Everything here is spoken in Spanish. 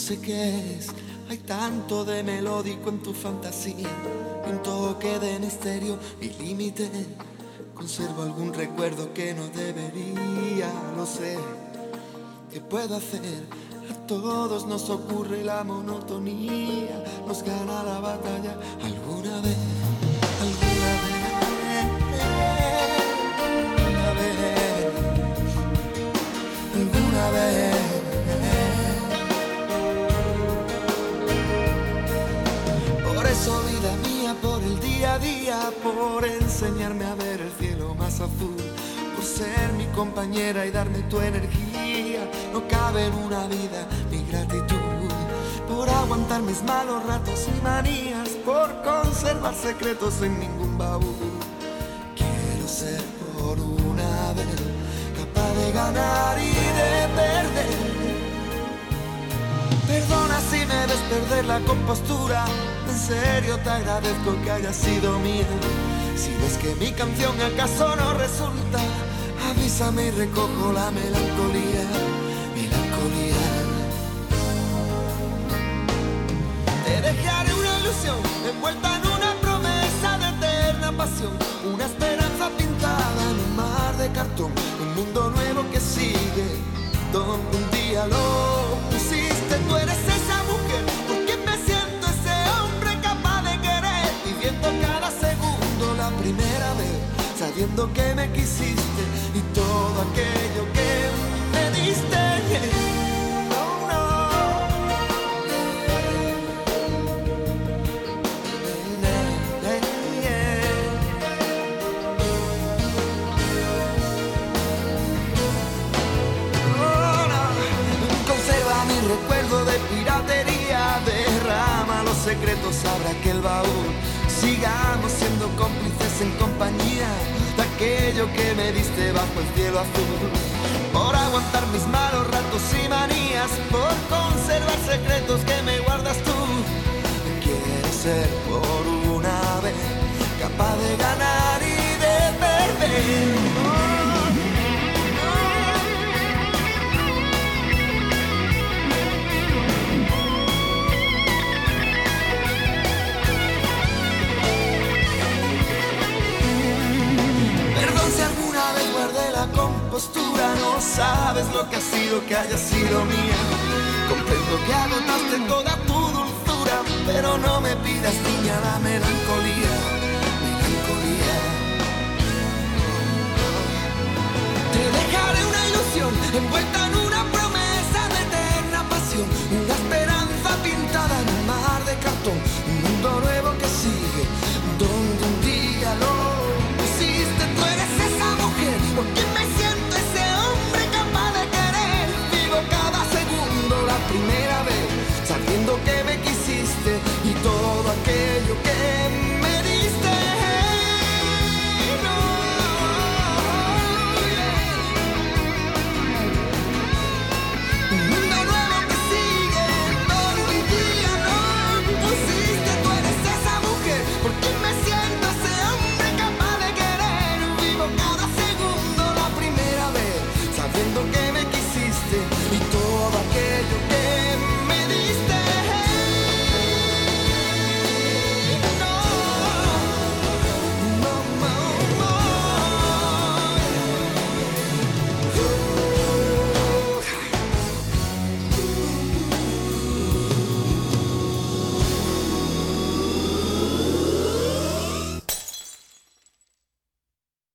sé qué es, hay tanto de melódico en tu fantasía y un toque de misterio y límite. Conservo algún recuerdo que no debería, lo sé. ¿Qué puedo hacer? A todos nos ocurre la monotonía, nos gana la batalla alguna vez, alguna vez, alguna vez, alguna vez. Por eso, vida mía, por el día a día, por enseñarme a ver el cielo más azul, por ser mi compañera y darme tu energía, no cabe en una vida mi gratitud, por aguantar mis malos ratos y manías, por conservar secretos en ningún baúl. Quiero ser por una vez capaz de ganar y de perder. Perdona si me ves perder la compostura, en serio te agradezco que haya sido mía. Si ves que mi canción acaso no resulta, avísame y recojo la melancolía, melancolía. Te dejaré una ilusión envuelta en una promesa de eterna pasión, una esperanza pintada en un mar de cartón, un mundo nuevo que sigue, donde un día lo pusiste. Tú eres esa mujer por quien me siento ese hombre capaz de querer, viviendo cada segundo la primera vez, sabiendo que me quisiste y todo aquello que me diste. Oh, no. Oh, no. Conserva mi recuerdo de piratería, derrama los secretos, abre aquel baúl. Sigamos siendo cómplices en compañía de aquello que me diste bajo el cielo azul, por aguantar mis malos ratos y manías, por conservar secretos que me guardas tú. Quiero ser por una vez capaz de ganar y de perder. Si alguna vez guardé la compostura, no sabes lo que ha sido que haya sido mía. Comprendo que agotaste toda tu dulzura, pero no me pidas, niña, la melancolía.